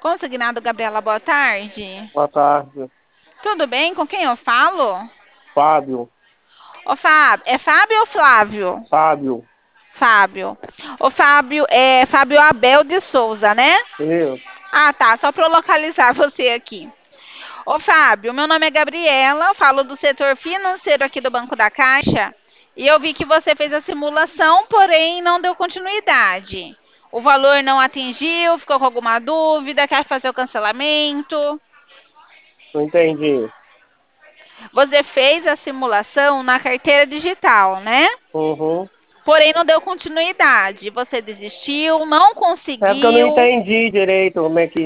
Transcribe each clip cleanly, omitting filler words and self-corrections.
Consignado Gabriela, boa tarde. Boa tarde, Tudo bem? Com quem eu falo? Fábio. Ô, Fábio, é Fábio ou Flávio? Fábio, Fábio. Ô, Fábio, é Fábio Abel de Souza, né? isso. Ah, tá, só para eu localizar você aqui. Ô, Fábio, meu nome é Gabriela, falo do setor financeiro aqui do Banco da Caixa, e eu vi que você fez a simulação, porém não deu continuidade. O valor não atingiu, ficou com alguma dúvida, quer fazer o cancelamento? Não entendi. Você fez a simulação na carteira digital, né? Uhum. Porém, não deu continuidade. Você desistiu, não É porque eu não conseguiu. entendi direito como é que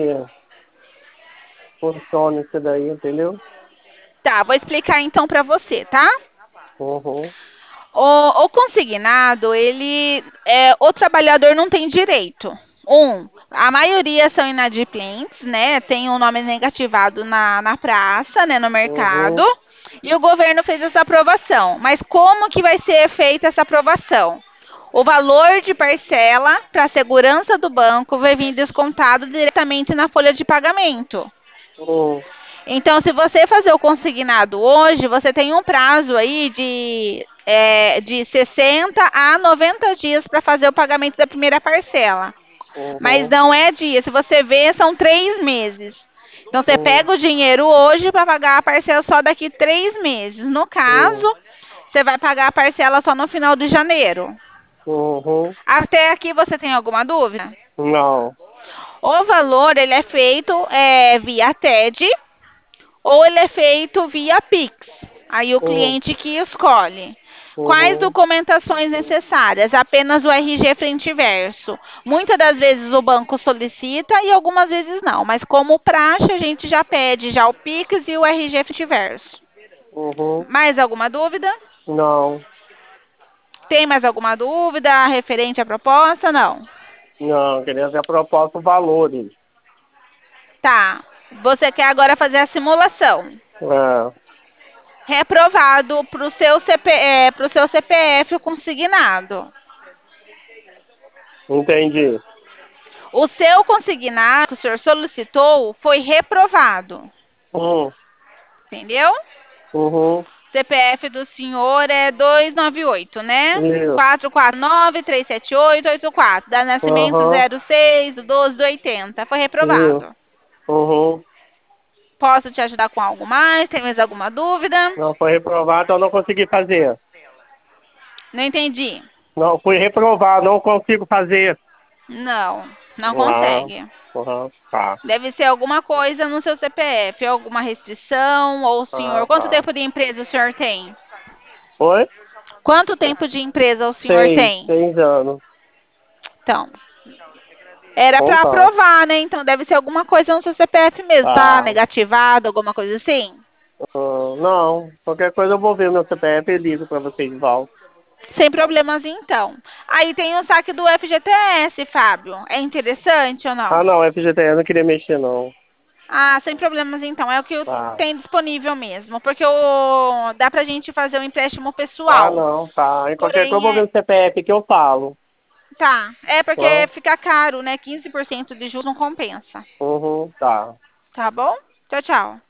funciona isso daí, entendeu? Tá, vou explicar então para você, tá? Uhum. O consignado, o trabalhador não tem direito. A maioria são inadimplentes, né? Tem um nome negativado na praça, né? No mercado. Uhum. E o governo fez essa aprovação. Mas como que vai ser feita essa aprovação? O valor de parcela para a segurança do banco vai vir descontado diretamente na folha de pagamento. Uhum. Então, se você fazer o consignado hoje, você tem um prazo aí de 60 a 90 dias para fazer o pagamento da primeira parcela. Mas Uhum. não é dia. Se você ver, são 3 meses. Então, você Uhum. pega o dinheiro hoje para pagar a parcela só daqui 3 meses. No Uhum. caso, você vai pagar a parcela só no final de janeiro. Uhum. Até aqui você tem alguma dúvida? Não. O valor ele é feito via TED ou ele é feito via Pix. Aí o Uhum. cliente que escolhe. Quais Uhum. documentações necessárias? Apenas o RG frente e verso. Muitas das vezes o banco solicita e algumas vezes não, mas como praxe a gente já pede já o Pix e o RG frente e verso. Uhum. Mais alguma dúvida? Não. Tem mais alguma dúvida referente à proposta? Não. Não, queria ver a proposta valores. Tá. Você quer agora fazer a simulação. É, Reprovado para o seu CPF o consignado. entendi. O seu consignado que o senhor solicitou foi reprovado. Uhum. Entendeu? Uhum. CPF do senhor é 298, né? Isso. 449-378-84. Da nascimento Uhum. 06 do 12 do 80. Foi Isso. reprovado. Uhum. Posso te ajudar com algo mais? Tem mais alguma dúvida? Não foi reprovado, eu não consegui fazer. Não entendi. Não, fui reprovado, não consigo fazer. Não, não Ah, consegue. tá. Deve ser alguma coisa no seu CPF, alguma restrição, ou o senhor. Ah, Quanto tá. tempo de empresa o senhor tem? Oi? Quanto tempo de empresa o senhor Seis, tem? 6 anos. Então, era Então para tá. aprovar, né? Então deve ser alguma coisa no seu CPF mesmo, tá? Tá. Negativado, alguma coisa assim? Não, qualquer coisa eu vou ver meu CPF e ligo pra vocês de volta. Sem problemas, então. Aí tem o saque do FGTS, Fábio. É interessante ou Ah, não? não, FGTS eu não queria mexer, não. Ah, sem problemas, então. É o que Tá. tem disponível mesmo. Porque dá pra gente fazer um empréstimo Ah, pessoal. não, tá. E qualquer coisa eu Porém, vou ver no CPF que eu falo. tá. É porque Tá? fica caro, né? 15% de juros não compensa. Uhum, tá. Tá bom? Tchau, tchau.